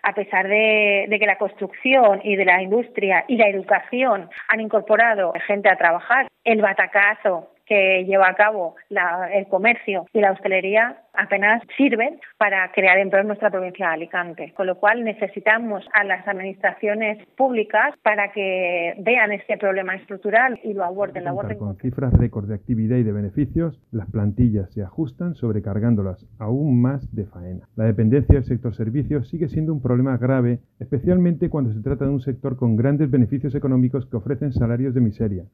A pesar de que la construcción y de la industria y la educación han incorporado gente a trabajar, el batacazo que lleva a cabo el comercio y la hostelería apenas sirven para crear empleo en nuestra provincia de Alicante. Con lo cual necesitamos a las administraciones públicas para que vean este problema estructural y lo aborden. Con cifras récord de actividad y de beneficios, las plantillas se ajustan sobrecargándolas aún más de faena. La dependencia del sector servicios sigue siendo un problema grave, especialmente cuando se trata de un sector con grandes beneficios económicos que ofrecen salarios de miseria.